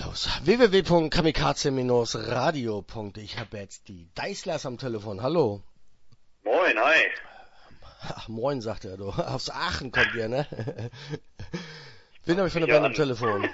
Radios. www.kamikaze-radio.de. Ich habe jetzt die Deislers am Telefon. Hallo. Moin, hi. Ach, moin, sagt er. Du. Aus Aachen kommt ihr, ne? Wen habe ich von der Band am Telefon?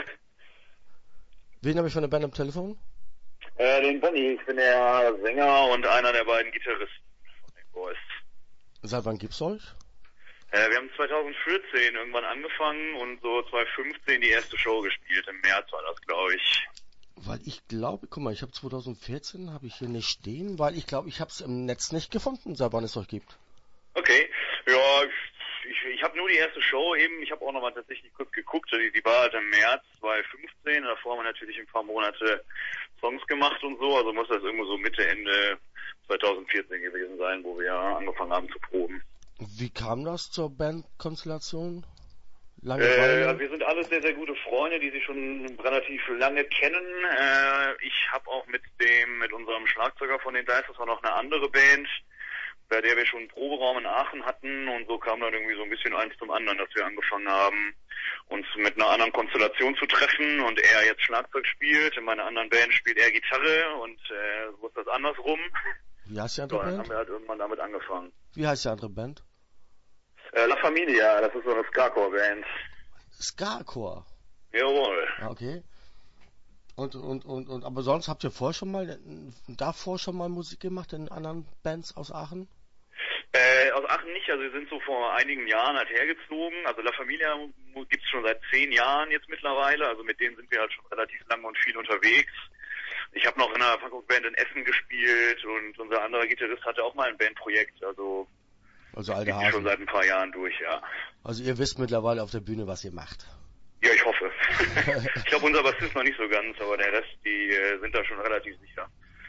Wen habe ich von der Band am Telefon? Den Bonnie. Ich bin der Sänger und einer der beiden Gitarristen von den Boys. Seit wann gibt's euch? Wir haben 2014 irgendwann angefangen und so 2015 die erste Show gespielt. Im März war das, glaube ich. Weil ich glaube, guck mal, ich habe 2014, habe ich hier nicht stehen, weil ich glaube, ich habe es im Netz nicht gefunden, seit wann es euch gibt. Okay, ja, ich habe nur die erste Show eben, ich habe auch nochmal tatsächlich kurz geguckt, die war halt im März 2015, davor haben wir natürlich ein paar Monate Songs gemacht und so, also muss das irgendwo so Mitte, Ende 2014 gewesen sein, wo wir angefangen haben zu proben. Wie kam das zur Bandkonstellation? Wir sind alles sehr, sehr gute Freunde, die sich schon relativ lange kennen. Ich habe auch mit unserem Schlagzeuger von den Deislers auch noch eine andere Band, bei der wir schon einen Proberaum in Aachen hatten, und so kam dann irgendwie so ein bisschen eins zum anderen, dass wir angefangen haben, uns mit einer anderen Konstellation zu treffen, und er jetzt Schlagzeug spielt, in meiner anderen Band spielt er Gitarre, und so ist das andersrum. Wie heißt die andere Band? Dann haben wir halt irgendwann damit angefangen. Wie heißt die andere Band? La Familia, das ist so eine Ska-Core-Band. Ska-Core? Jawohl. Okay. Und, aber sonst habt ihr davor schon mal Musik gemacht in anderen Bands aus Aachen? Aus Aachen nicht, also wir sind so vor einigen Jahren halt hergezogen. Also La Familia gibt's schon seit 10 Jahren jetzt mittlerweile, also mit denen sind wir halt schon relativ lange und viel unterwegs. Ich habe noch in einer Punkrock-Band in Essen gespielt, und unser anderer Gitarrist hatte auch mal ein Bandprojekt, also alte Hasen. Schon seit ein paar Jahren durch, ja. Also ihr wisst mittlerweile auf der Bühne, was ihr macht. Ja, ich hoffe. Ich glaube, unser Bassist noch nicht so ganz, aber der Rest, die sind da schon relativ sicher.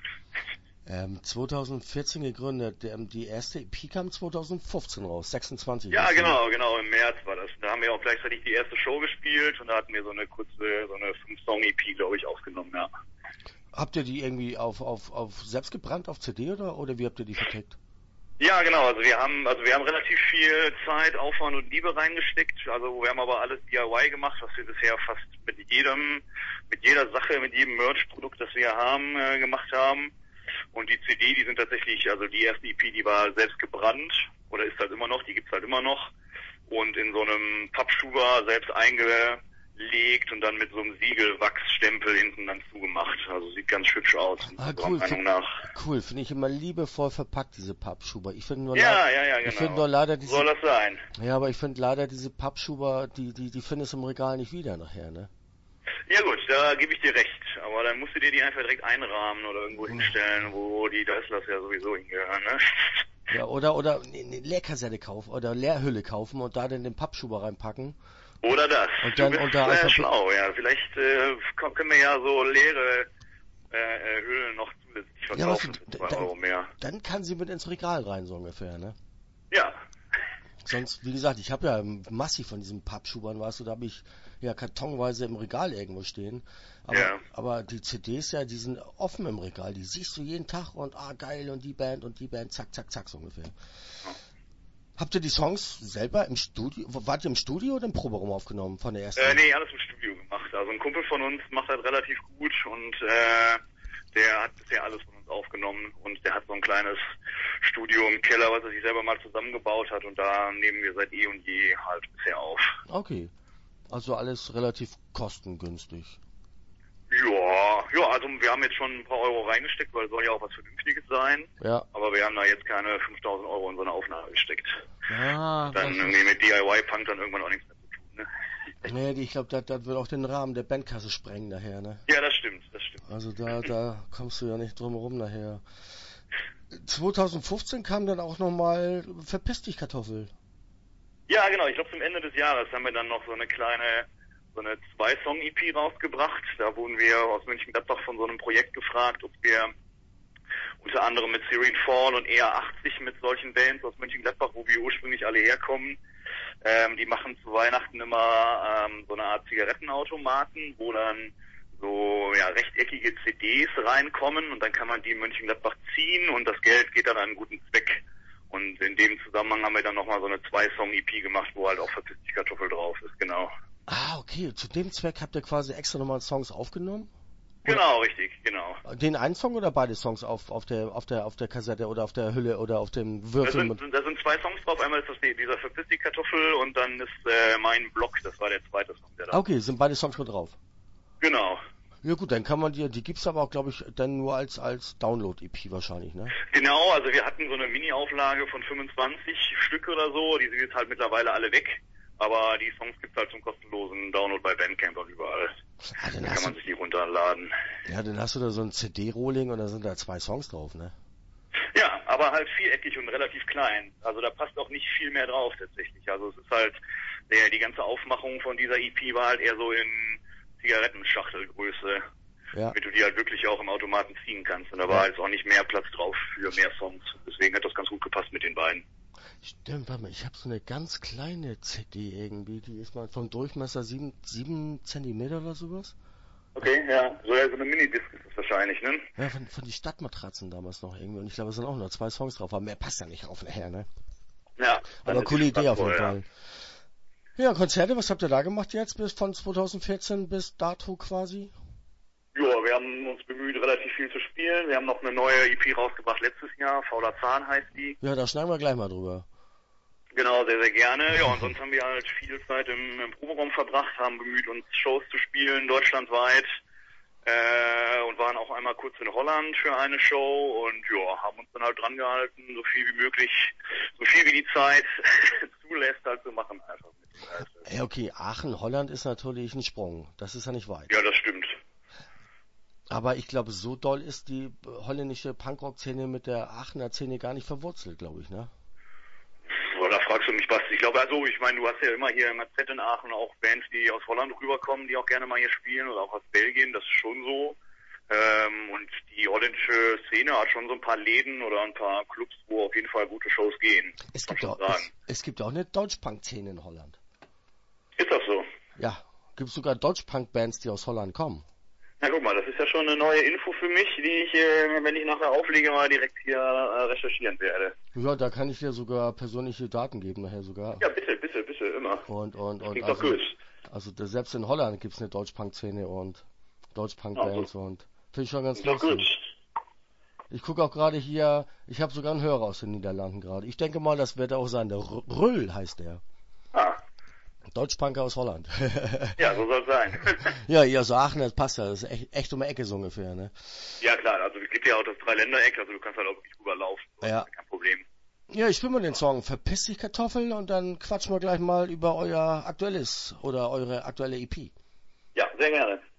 2014 gegründet, die erste EP kam 2015 raus, 26. Ja, genau, im März war das. Da haben wir auch gleichzeitig die erste Show gespielt, und da hatten wir so eine 5-Song-EP, glaube ich, aufgenommen, ja. Habt ihr die irgendwie auf selbst gebrannt auf CD oder wie habt ihr die vertickt? Ja, genau, also wir haben relativ viel Zeit, Aufwand und Liebe reingesteckt. Also wir haben aber alles DIY gemacht, was wir bisher fast mit jeder Sache, mit jedem Merch-Produkt, das wir haben, gemacht haben. Und die CD, die sind tatsächlich, also die erste EP, die war selbst gebrannt, oder ist halt immer noch, die gibt's halt immer noch. Und in so einem Pappschuber selbst eingelegt und dann mit so einem Siegelwachsstempel hinten dann zugemacht. Also sieht ganz hübsch aus. Cool. Cool, finde ich immer liebevoll verpackt, diese Pappschuber. Ich finde nur genau. Ich finde nur leider diese... Soll das sein? Ja, aber ich finde leider diese Pappschuber, die findest du im Regal nicht wieder nachher, ne? Ja gut, da gebe ich dir recht. Aber dann musst du dir die einfach direkt einrahmen oder irgendwo hinstellen, wo die Deislers ja sowieso hingehören, ne? Ja, oder eine Leerkassette kaufen oder Leerhülle kaufen und da dann den Pappschuber reinpacken. Oder das. Und dann, du bist einfach schlau, ja. Vielleicht können wir ja so leere Hüllen noch zusätzlich verkaufen für 2 Euro mehr. Dann kann sie mit ins Regal rein, so ungefähr, ne? Ja. Sonst, wie gesagt, ich habe ja massiv von diesen Pappschubern, weißt du, da habe ich ja kartonweise im Regal irgendwo stehen. Aber die CDs ja, die sind offen im Regal, die siehst du jeden Tag und geil und die Band, zack, zack, zack, so ungefähr. Ja. Habt ihr die Songs selber im Studio, wart ihr im Studio oder im Proberaum aufgenommen von der ersten? Nee, alles im Studio gemacht. Also ein Kumpel von uns macht das relativ gut, und der hat bisher alles von uns aufgenommen, und der hat so ein kleines Studio im Keller, was er sich selber mal zusammengebaut hat, und da nehmen wir seit eh und je halt bisher auf. Okay, also alles relativ kostengünstig. Ja, also wir haben jetzt schon ein paar Euro reingesteckt, weil es soll ja auch was Vernünftiges sein. Ja. Aber wir haben da jetzt keine 5.000 Euro in so eine Aufnahme gesteckt. Ja. Dann irgendwie mit DIY-Punk dann irgendwann auch nichts mehr zu tun, ne? Nee, ich glaube, das wird auch den Rahmen der Bandkasse sprengen nachher, ne? Ja, das stimmt. Also da kommst du ja nicht drum herum nachher. 2015 kam dann auch nochmal Verpiss dich, Kartoffel. Ja, genau, ich glaube zum Ende des Jahres haben wir dann noch so eine 2-Song-EP rausgebracht. Da wurden wir aus Mönchengladbach von so einem Projekt gefragt, ob wir unter anderem mit Serene Fall und ER80 mit solchen Bands aus Mönchengladbach, wo wir ursprünglich alle herkommen, die machen zu Weihnachten immer so eine Art Zigarettenautomaten, wo dann so rechteckige CDs reinkommen, und dann kann man die in Mönchengladbach ziehen, und das Geld geht dann an einen guten Zweck. Und in dem Zusammenhang haben wir dann nochmal so eine 2-Song-EP gemacht, wo halt auch Verpiss dich Kartoffel drauf ist, genau. Ah, okay. Zu dem Zweck habt ihr quasi extra nochmal Songs aufgenommen? Oder Genau, richtig, genau. den einen Song oder beide Songs auf der Kassette oder auf der Hülle oder auf dem Da Würfel? da sind zwei Songs drauf. Einmal ist das dieser Verpiss die Kartoffel und dann ist mein Block, das war der zweite Song, der da. Okay, sind beide Songs schon drauf. Genau. Ja gut, dann kann man die gibt's aber auch, glaube ich, dann nur als Download-EP wahrscheinlich, ne? Genau, also wir hatten so eine Mini-Auflage von 25 Stück oder so, die sind jetzt halt mittlerweile alle weg. Aber die Songs gibt's halt zum kostenlosen Download bei Bandcamp und überall. Ah, Da kann man sich die runterladen. Ja, dann hast du da so ein CD-Rolling und da sind da 2 Songs drauf, ne? Ja, aber halt viereckig und relativ klein. Also da passt auch nicht viel mehr drauf tatsächlich. Also es ist halt, die ganze Aufmachung von dieser EP war halt eher so in Zigarettenschachtelgröße, Ja. damit du die halt wirklich auch im Automaten ziehen kannst. Und da war halt auch nicht mehr Platz drauf für mehr Songs. Deswegen hat das ganz gut gepasst mit den beiden. Stimmt, warte mal, ich habe so eine ganz kleine CD irgendwie, die ist mal vom Durchmesser 7 Zentimeter oder sowas. Okay, ja, so eine Minidisc ist das wahrscheinlich, ne? Ja, von die Stadtmatratzen damals noch irgendwie. Und ich glaube, es sind auch nur 2 Songs drauf, aber mehr passt ja nicht auf nachher, ne? Ja. Aber coole Idee auf jeden Fall. Ja, Konzerte, was habt ihr da gemacht jetzt bis von 2014 bis dato quasi? Ja, wir haben uns bemüht, relativ viel zu spielen. Wir haben noch eine neue EP rausgebracht letztes Jahr, Fauler Zahn heißt die. Ja, da schneiden wir gleich mal drüber. Genau, sehr, sehr gerne. Ja, und sonst haben wir halt viel Zeit im Proberaum verbracht, haben bemüht, uns Shows zu spielen, deutschlandweit. Und waren auch einmal kurz in Holland für eine Show und ja, haben uns dann halt dran gehalten, so viel wie möglich, so viel wie die Zeit zulässt, halt zu machen einfach. Ja, okay, Aachen, Holland ist natürlich ein Sprung. Das ist ja nicht weit. Ja, das stimmt. Aber ich glaube, so doll ist die holländische Punkrock-Szene mit der Aachener Szene gar nicht verwurzelt, glaube ich, ne? Da fragst du mich, Basti. Ich glaube, also, ich meine, du hast ja immer hier im AZ in Aachen auch Bands, die aus Holland rüberkommen, die auch gerne mal hier spielen oder auch aus Belgien, das ist schon so. Und die holländische Szene hat schon so ein paar Läden oder ein paar Clubs, wo auf jeden Fall gute Shows gehen. Es gibt auch eine Deutschpunk-Szene in Holland. Ist das so? Ja, gibt es sogar Deutschpunk-Bands, die aus Holland kommen. Na guck mal, das ist ja schon eine neue Info für mich, die ich, wenn ich nachher auflege, mal direkt hier recherchieren werde. Ja, da kann ich dir sogar persönliche Daten geben, nachher sogar. Ja, bitte, immer. Und Klingt also, doch gut. also selbst in Holland gibt es eine Deutschpunk-Szene und Deutschpunk-Bands und finde ich schon ganz Klingt doch gut. Ich gucke auch gerade hier, ich habe sogar einen Hörer aus den Niederlanden gerade. Ich denke mal, das wird auch sein, der Röll heißt der. Ah. Deutschpunker aus Holland. Ja, so soll es sein. Ja, ihr aus Aachen, das passt ja, das ist echt um die Ecke so ungefähr, ne? Ja klar, also es gibt ja auch das Dreiländereck, also du kannst halt auch wirklich rüberlaufen. Ja. Kein Problem. Ja, ich spiele mal den Song Verpiss dich Kartoffeln und dann quatschen wir gleich mal über euer aktuelles oder eure aktuelle EP. Ja, sehr gerne.